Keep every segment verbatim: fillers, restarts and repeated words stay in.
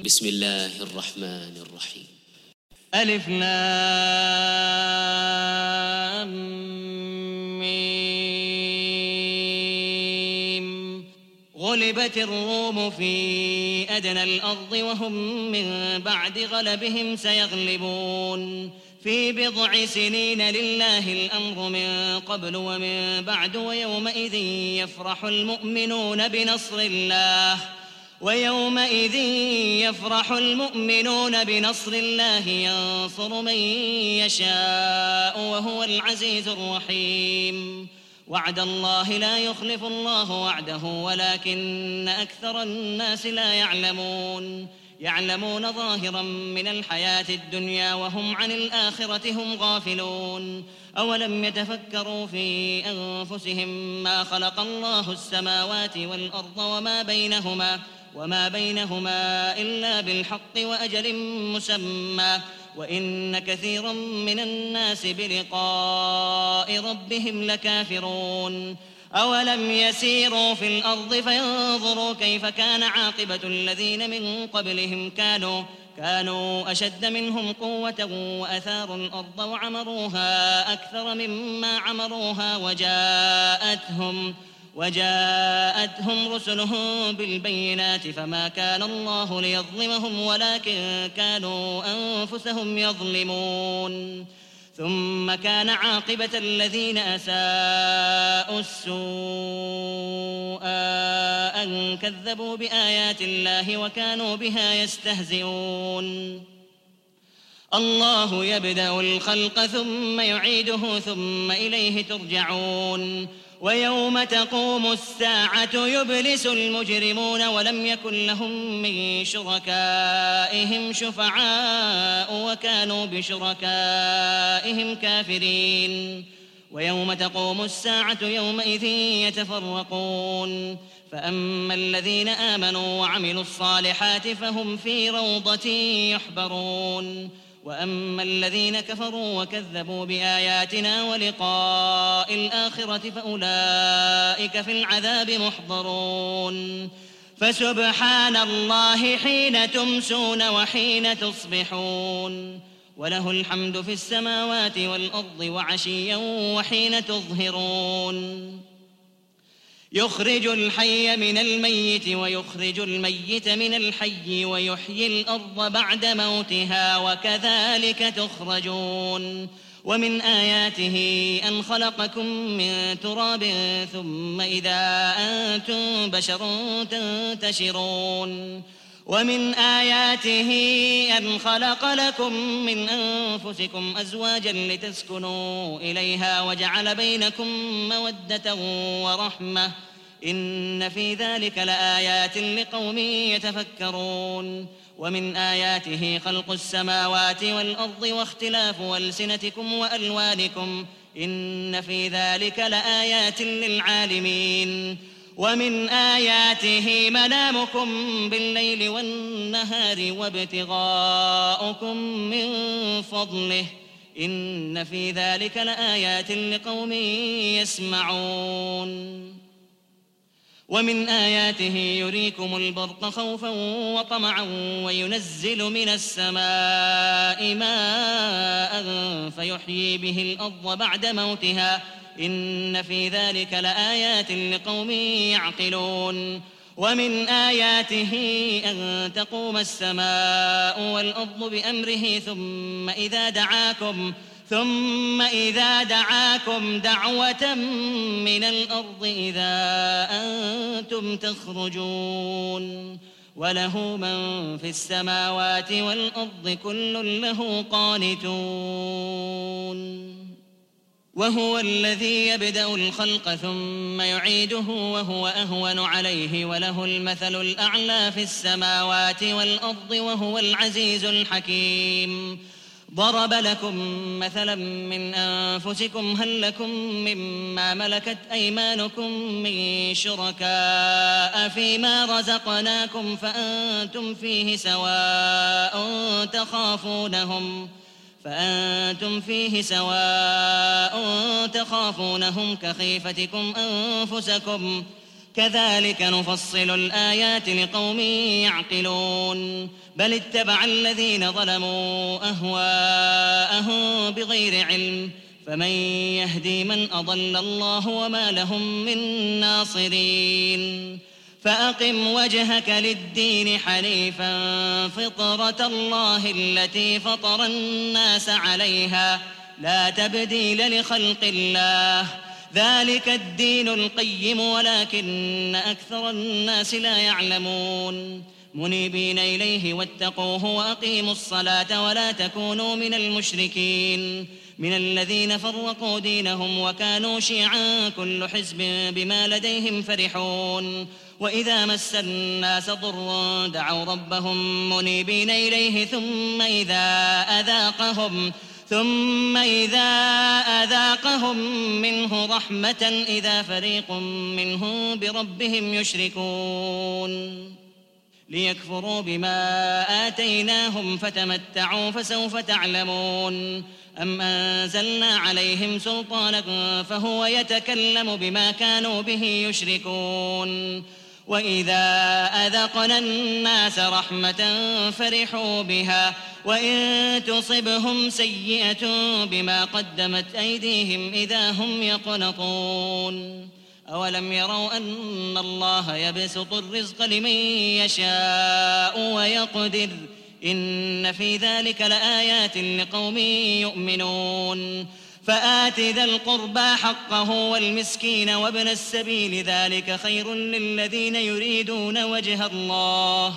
بسم الله الرحمن الرحيم. ألف لام ميم. غلبت الروم في أدنى الأرض وهم من بعد غلبهم سيغلبون في بضع سنين لله الأمر من قبل ومن بعد ويومئذ يفرح المؤمنون بنصر الله ويومئذ يفرح المؤمنون بنصر الله ينصر من يشاء وهو العزيز الرحيم. وعد الله لا يخلف الله وعده ولكن أكثر الناس لا يعلمون يعلمون ظاهرا من الحياة الدنيا وهم عن الآخرة هم غافلون. أولم يتفكروا في أنفسهم ما خلق الله السماوات والأرض وما بينهما وما بينهما إلا بالحق وأجل مسمى وإن كثيرا من الناس بلقاء ربهم لكافرون. أولم يسيروا في الأرض فينظروا كيف كان عاقبة الذين من قبلهم كانوا كانوا أشد منهم قوة وأثاروا الأرض وعمروها أكثر مما عمروها وجاءتهم وجاءتهم رسلهم بالبينات فما كان الله ليظلمهم ولكن كانوا أنفسهم يظلمون. ثم كان عاقبة الذين أساءوا السوء أن كذبوا بآيات الله وكانوا بها يستهزئون. الله يبدأ الخلق ثم يعيده ثم إليه ترجعون. ويوم تقوم الساعة يبلس المجرمون ولم يكن لهم من شركائهم شفعاء وكانوا بشركائهم كافرين. ويوم تقوم الساعة يومئذ يتفرقون فأما الذين آمنوا وعملوا الصالحات فهم في روضة يحبرون وأما الذين كفروا وكذبوا بآياتنا ولقاء الآخرة فأولئك في العذاب محضرون. فسبحان الله حين تمسون وحين تصبحون وله الحمد في السماوات والأرض وعشيا وحين تظهرون. يخرج الحي من الميت ويخرج الميت من الحي ويحيي الأرض بعد موتها وكذلك تخرجون. ومن آياته أن خلقكم من تراب ثم إذا أنتم بشر تنتشرون. ومن آياته أن خلق لكم من أنفسكم أزواجا لتسكنوا إليها وجعل بينكم مودة ورحمة إن في ذلك لآيات لقوم يتفكرون. ومن آياته خلق السماوات والأرض واختلاف ألسنتكم وألوانكم إن في ذلك لآيات للعالمين. ومن آياته منامكم بالليل والنهار وابتغاؤكم من فضله إن في ذلك لآيات لقوم يسمعون. ومن آياته يريكم البرق خوفا وطمعا وينزل من السماء ماء فيحيي به الأرض بعد موتها إن في ذلك لآيات لقوم يعقلون. ومن آياته أن تقوم السماء والأرض بأمره ثم إذا دعاكم ثم إذا دعاكم دعوة من الأرض إذا أنتم تخرجون. وله من في السماوات والأرض كل له قانتون. وهو الذي يبدأ الخلق ثم يعيده وهو أهون عليه وله المثل الأعلى في السماوات والأرض وهو العزيز الحكيم. ضرب لكم مثلا من أنفسكم هل لكم مما ملكت أيمانكم من شركاء فيما رزقناكم فأنتم فيه سواء تخافونهم فأنتم فيه سواء تخافونهم كخيفتكم أنفسكم كذلك نفصل الآيات لقوم يعقلون بل اتبع الذين ظلموا أهواءهم بغير علم فمن يهدي من أضل الله وما لهم من ناصرين فأقم وجهك للدين حنيفا فطرة الله التي فطر الناس عليها لا تبديل لخلق الله ذلك الدين القيم ولكن أكثر الناس لا يعلمون منيبين إليه واتقوه وأقيموا الصلاة ولا تكونوا من المشركين من الذين فرقوا دينهم وكانوا شيعا كل حزب بما لديهم فرحون وإذا مس الناس ضر دعوا ربهم منيبين إليه ثم إذا أذاقهم ثم إذا أذاقهم منه رحمة إذا فريق منهم بربهم يشركون ليكفروا بما آتيناهم فتمتعوا فسوف تعلمون أم أنزلنا عليهم سلطانا فهو يتكلم بما كانوا به يشركون وإذا أذقنا الناس رحمة فرحوا بها وإن تصبهم سيئة بما قدمت أيديهم إذا هم يقنطون أولم يروا أن الله يبسط الرزق لمن يشاء ويقدر إن في ذلك لآيات لقوم يؤمنون فآت ذا القربى حقه والمسكين وابن السبيل ذلك خير للذين يريدون وجه الله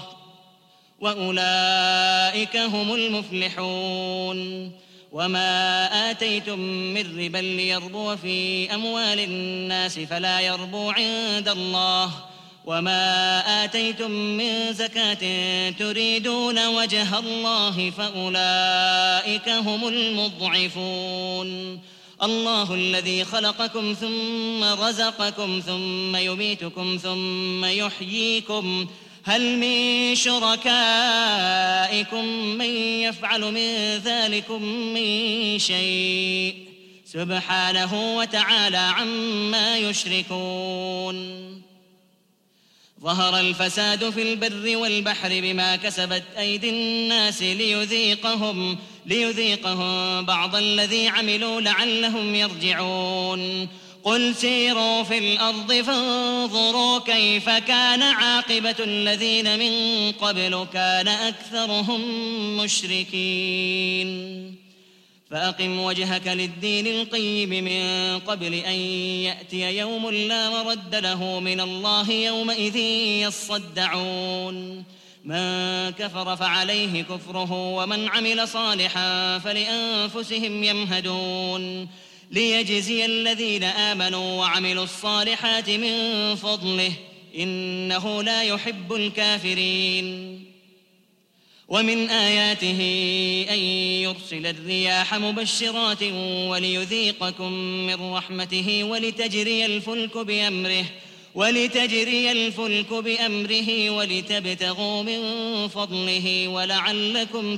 وأولئك هم المفلحون وما آتيتم من ربا ليربو في أموال الناس فلا يربو عند الله وما آتيتم من زكاة تريدون وجه الله فأولئك هم المضعفون الله الذي خلقكم ثم رزقكم ثم يميتكم ثم يحييكم هل من شركائكم من يفعل من ذلكم من شيء سبحانه وتعالى عما يشركون ظهر الفساد في البر والبحر بما كسبت أيدي الناس ليذيقهم ليذيقهم بعض الذي عملوا لعلهم يرجعون قل سيروا في الأرض فانظروا كيف كان عاقبة الذين من قبل كان أكثرهم مشركين فأقم وجهك للدين القيم من قبل أن يأتي يوم لا مرد له من الله يومئذ يصدعون من كفر فعليه كفره ومن عمل صالحا فلأنفسهم يمهدون ليجزي الذين آمنوا وعملوا الصالحات من فضله إنه لا يحب الكافرين ومن آياته أن يرسل الرياح مبشرات وليذيقكم من رحمته ولتجري الفلك بأمره ولتجري الفلك بأمره ولتبتغوا من فضله ولعلكم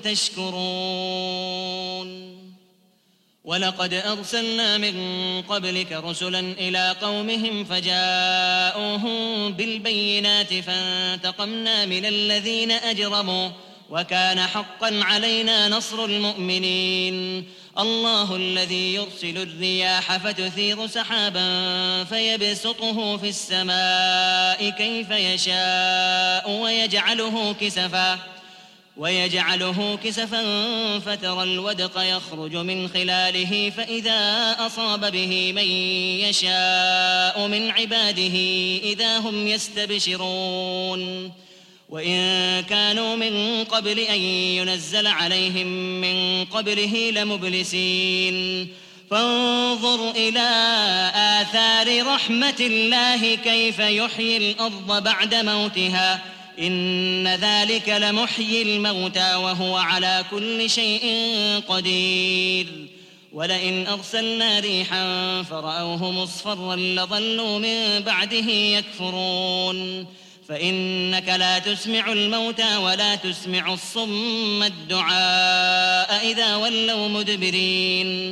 تشكرون ولقد أرسلنا من قبلك رسلا إلى قومهم فجاءوهم بالبينات فانتقمنا من الذين أجرموا وكان حقا علينا نصر المؤمنين الله الذي يرسل الرياح فتثير سحابا فيبسطه في السماء كيف يشاء ويجعله كسفا ويجعله كسفا فترى الودق يخرج من خلاله فإذا أصاب به من يشاء من عباده إذا هم يستبشرون وإن كانوا من قبل أن ينزل عليهم من قبله لمبلسين فانظر إلى آثار رحمة الله كيف يحيي الأرض بعد موتها إن ذلك لمحيي الموتى وهو على كل شيء قدير ولئن أرسلنا ريحا فرأوه مصفرا لظلوا من بعده يكفرون فإنك لا تسمع الموتى ولا تسمع الصم الدعاء إذا ولوا مدبرين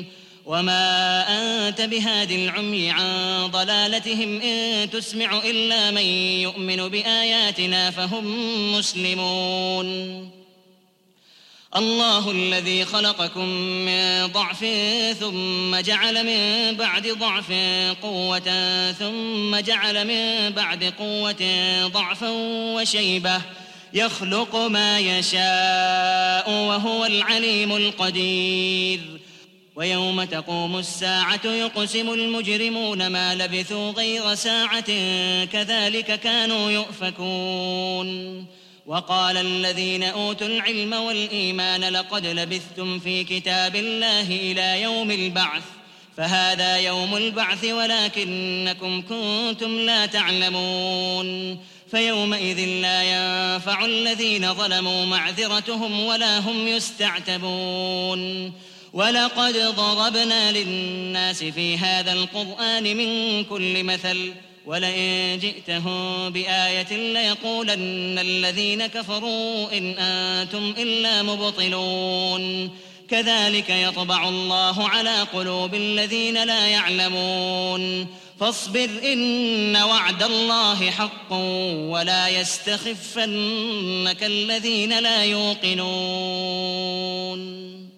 وما أنت بهاد العمي عن ضلالتهم إن تسمع إلا من يؤمن بآياتنا فهم مسلمون. الله الذي خلقكم من ضعف ثم جعل من بعد ضعف قوة ثم جعل من بعد قوة ضعفا وشيبة يخلق ما يشاء وهو العليم القدير. ويوم تقوم الساعة يقسم المجرمون ما لبثوا غير ساعة كذلك كانوا يؤفكون. وقال الذين أوتوا العلم والإيمان لقد لبثتم في كتاب الله إلى يوم البعث فهذا يوم البعث ولكنكم كنتم لا تعلمون. فيومئذ لا ينفع الذين ظلموا معذرتهم ولا هم يستعتبون. ولقد ضربنا للناس في هذا القرآن من كل مثل ولئن جئتهم بآية ليقولن الذين كفروا إن أنتم إلا مبطلون. كذلك يطبع الله على قلوب الذين لا يعلمون. فاصبر إن وعد الله حق ولا يستخفنك الذين لا يوقنون.